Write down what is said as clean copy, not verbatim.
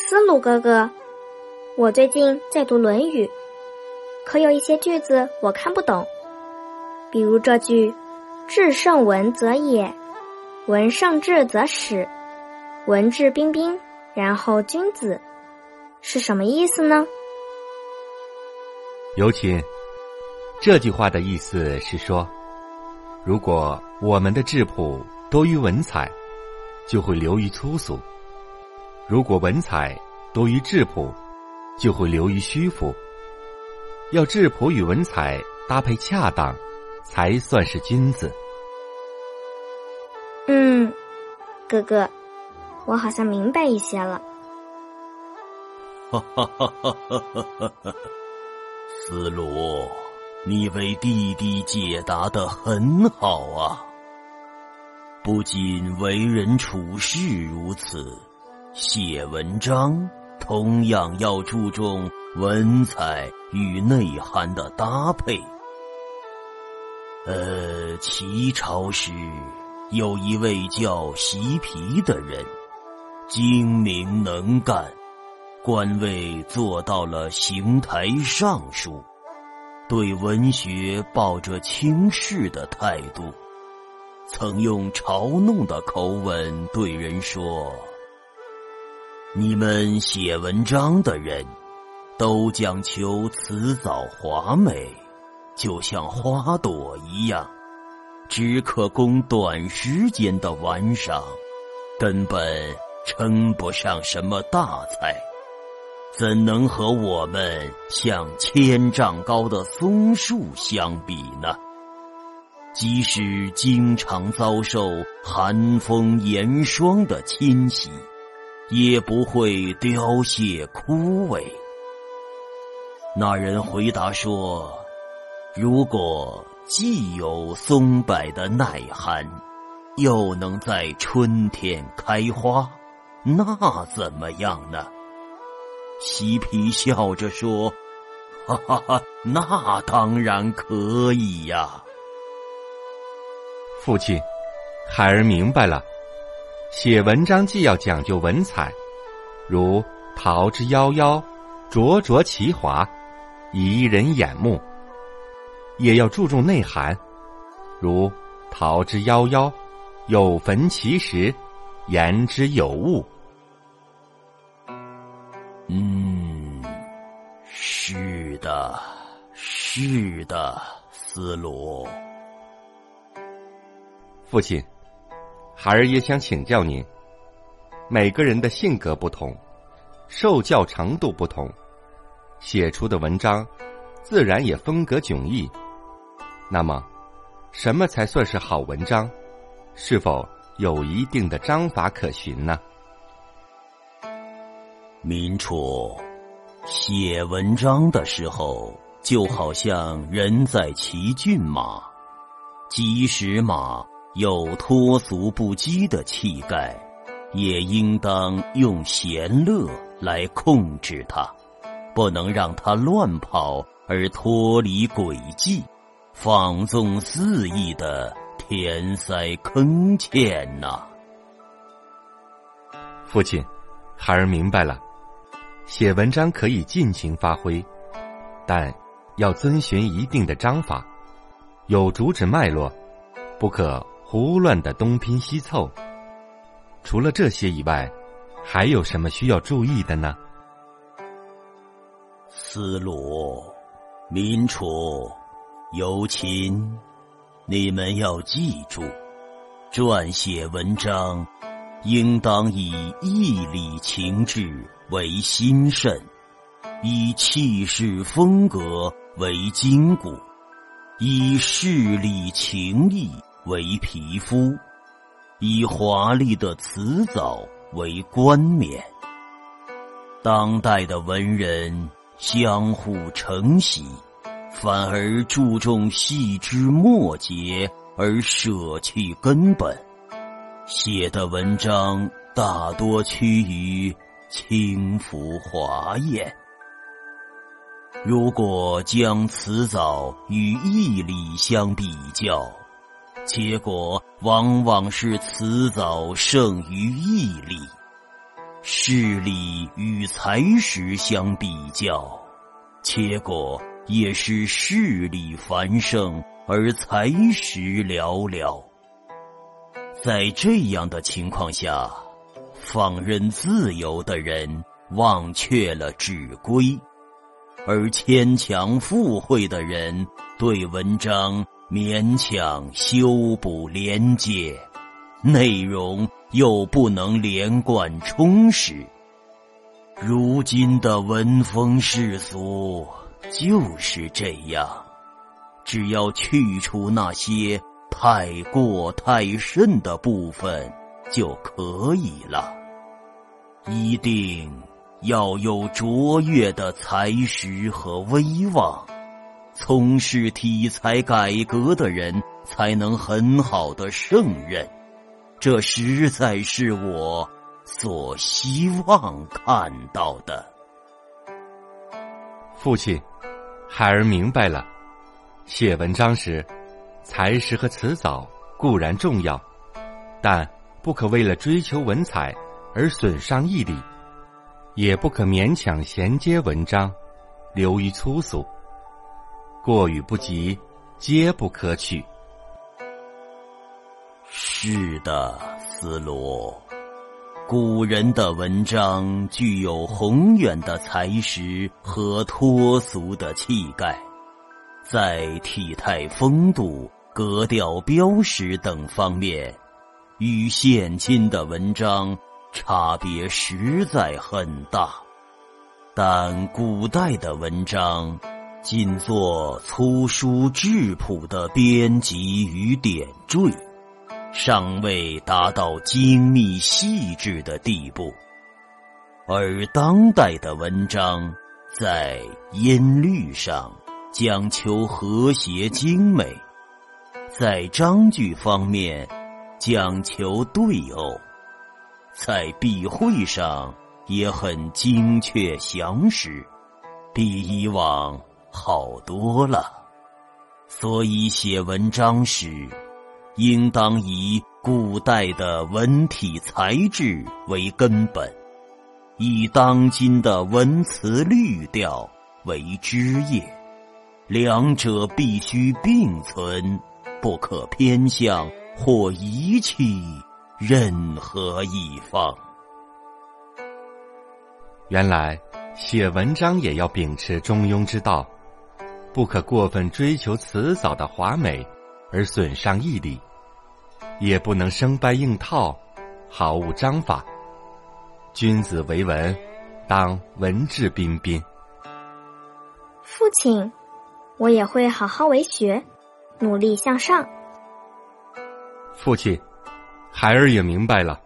思路哥哥，我最近在读《论语》，可有一些句子我看不懂，比如这句“至圣文则也，文圣至则始，文质彬彬，然后君子”，是什么意思呢？ 尤其这句话的意思是说，如果我们的质朴多于文采，就会流于粗俗；如果文采多于质朴，就会流于虚浮。要质朴与文采搭配恰当，才算是君子。 哥哥，我好像明白一些了。 思路，你为弟弟解答得很好啊！不仅为人处事如此，写文章同样要注重文采与内涵的搭配。齐朝时有一位叫席皮的人，精明能干，官位做到了刑台尚书，对文学抱着轻视的态度，曾用嘲弄的口吻对人说：“你们写文章的人都讲求辞藻华美，就像花朵一样，只可供短时间的玩赏，根本称不上什么大才，怎能和我们像1000丈高的松树相比呢？即使经常遭受寒风严霜的侵袭，也不会凋谢枯萎。”那人回答说：“如果既有松柏的耐寒，又能在春天开花，那怎么样呢？”席皮笑着说：“哈哈哈，那当然可以呀。” 父亲，孩儿明白了。写文章既要讲究文采，如桃之夭夭，灼灼其华，宜人眼目；也要注重内涵，如桃之夭夭，有逢其实，言之有物。 是的，思路。 父亲，孩儿也想请教您，每个人的性格不同，受教程度不同，写出的文章自然也风格迥异。那么，什么才算是好文章？是否有一定的章法可循呢？ 明初写文章的时候，就好像人在骑骏马，即使马有脱俗不羁的气概，也应当用闲乐来控制它，不能让它乱跑而脱离轨迹，放纵肆意的填塞坑堑呐。 父亲，孩儿明白了。写文章可以尽情发挥，但要遵循一定的章法，有主旨脉络，不可胡乱的东拼西凑。除了这些以外，还有什么需要注意的呢？ 思路，民楚、尤勤，你们要记住，撰写文章应当以义理情志为心肾，以气势风格为筋骨，以势力情义为皮肤，以华丽的辞藻为冠冕。当代的文人相互承袭，反而注重细枝末节而舍弃根本，写的文章大多趋于轻浮华艳。如果将辞藻与义理相比较，结果往往是辞藻胜于义理， 势力与才识相比较，结果也是势力繁盛而才识寥寥。在这样的情况下，放任自由的人忘却了指规，而牵强附会的人对文章勉强修补连接，内容又不能连贯充实。如今的文风世俗就是这样，只要去除那些太过太甚的部分就可以了。一定要有卓越的才识和威望，从事体裁改革的人才能很好的胜任，这实在是我所希望看到的。 父亲，孩儿明白了，写文章时，才识和辞藻固然重要，但不可为了追求文采而损伤义理，也不可勉强衔接文章，流于粗俗，过与不及，皆不可取。 是的，斯罗，古人的文章具有宏远的才识和脱俗的气概，在体态风度、格调标识等方面，与现今的文章差别实在很大。但古代的文章仅作粗疏质朴的编辑与点缀，尚未达到精密细致的地步，而当代的文章在音律上讲求和谐精美，在章句方面讲求对偶，在笔绘上也很精确详实，比以往好多了。所以写文章时，应当以古代的文体材质为根本，以当今的文词律调为枝叶，两者必须并存，不可偏向或遗弃任何一方。 原来写文章也要秉持中庸之道，不可过分追求辞藻的华美而损伤义理，也不能生搬硬套，毫无章法。君子为文，当文质彬彬。 父亲，我也会好好为学，努力向上。 父亲，孩儿也明白了。